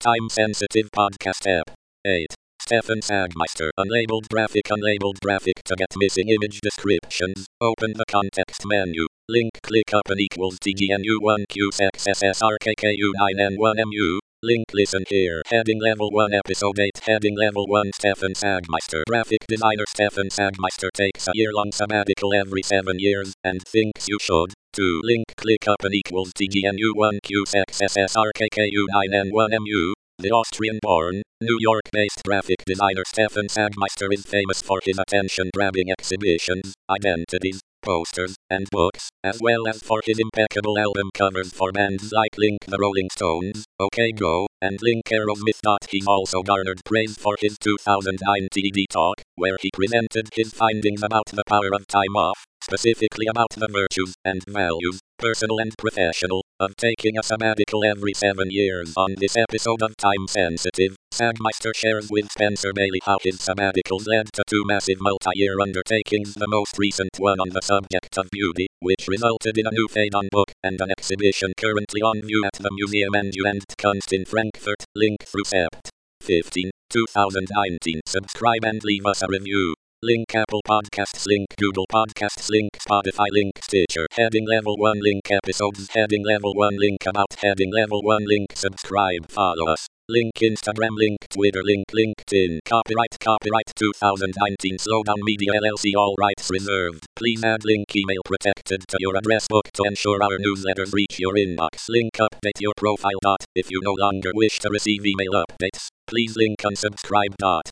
Time-sensitive podcast app. 8. Stefan Sagmeister. Unlabeled graphic to get missing image descriptions. Open the context menu. Link click up and equals TGNU1QSXSSRKKU9N1MU. Link listen here. Heading level 1 episode 8. Heading level 1 Stefan Sagmeister. Graphic designer Stefan Sagmeister takes a year-long sabbatical every 7 years and thinks you should. 2. Link click up and equals TGNU1QSXSSRKKU9N1MU. The Austrian-born, New York-based graphic designer Stefan Sagmeister is famous for his attention-grabbing exhibitions, identities, posters, and books, as well as for his impeccable album covers for bands like Link the Rolling Stones, OK Go, and Link Aerosmith. He's also garnered praise for his 2009 TED Talk, where he presented his findings about the power of time off, specifically about the virtues and values, personal and professional, of taking a sabbatical every 7 years. On this episode of Time Sensitive, Sagmeister shares with Spencer Bailey how his sabbaticals led to 2 massive multi-year undertakings, the most recent one on the subject of beauty, which resulted in a new Phaidon book, and an exhibition currently on view at the Museum Ende und Kunst in Frankfurt. Link through Sept. 15, 2019. Subscribe and leave us a review. Link Apple Podcasts, link Google Podcasts, link Spotify, link Stitcher. Heading level 1 link episodes. Heading level 1 link about. Heading level 1 link subscribe. Follow us. Link Instagram, link Twitter, link LinkedIn. Copyright 2019 Slowdown Media LLC. All rights reserved. Please add link email protected to your address book to ensure our newsletters reach your inbox. Link update your profile. If you no longer wish to receive email updates, please link unsubscribe.